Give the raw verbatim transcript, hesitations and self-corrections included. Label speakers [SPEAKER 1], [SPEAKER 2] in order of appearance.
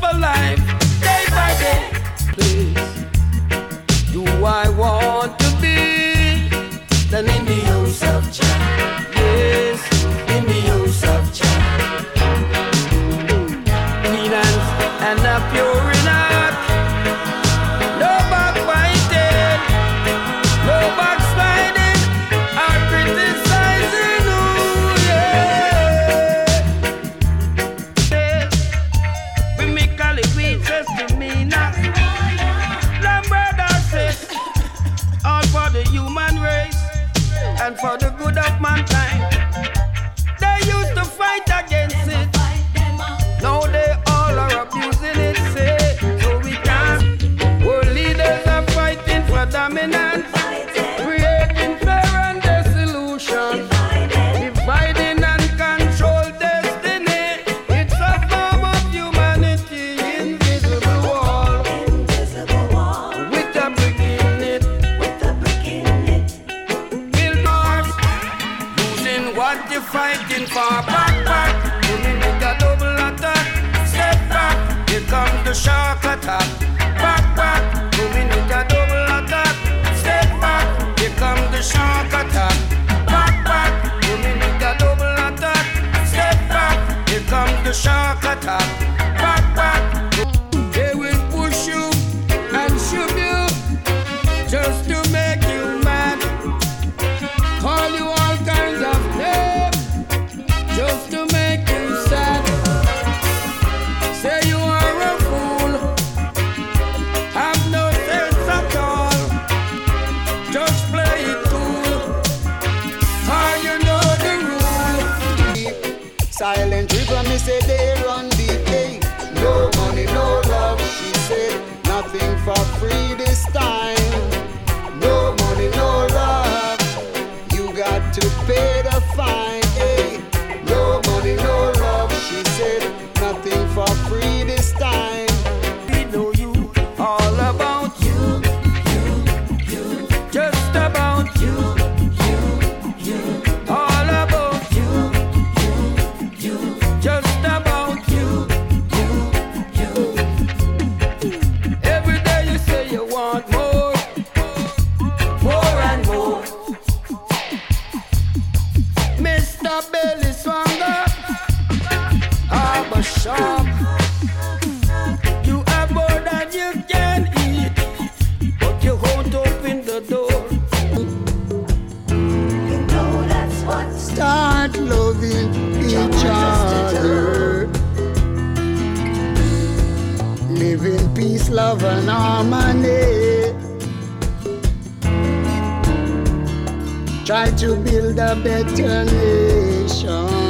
[SPEAKER 1] for life, day by day. Please, do I want to be then in the house of Jah? Yes, in the house of Jah. Clean hands and a pure in heart. No backbiting, no backsliding or criticizing. Ooh, yeah. We make all the creatures to me now. Lord brother says, all for the human race and for the good of mankind. They used to fight against it. Now they all are abusing it. Say, so we can't. World leaders are fighting for dominance, creating fear and dissolution, dividing and control destiny. It's a form of humanity, invisible wall, with a brick in it. Build ours, losing what you're fighting for. Back, back, pulling with a double attack. Step back, here comes the shark attack. Back, back, pulling with a double attack. Step back, here comes the shark attack. Back, back, pulling with a double attack. Step back, here comes the shark attack. Back, back, they will push you and shoot you just to make you mad. Call you all kinds of names just to make you sad. Say you are a fool, have no sense at all. Just play it cool, or you know the rule.
[SPEAKER 2] Silent river, me say they run deep. Hey, no money, no love, she said. Nothing for free this time. No money, no love. You got to pay the fine. Hey, no money, no love, she said. Nothing for free this time.
[SPEAKER 1] We know you, all about you, you, you, just about you, you, you, all about you, you, you, just about you, you, you. Every day you say you want more, more and more. Mister Belly Swanger, Harbor Shark. You have more than you can eat, but you won't open the door.
[SPEAKER 3] You know that's what
[SPEAKER 2] Start loving each other. Live in peace, love and harmony. Try to build a better nation.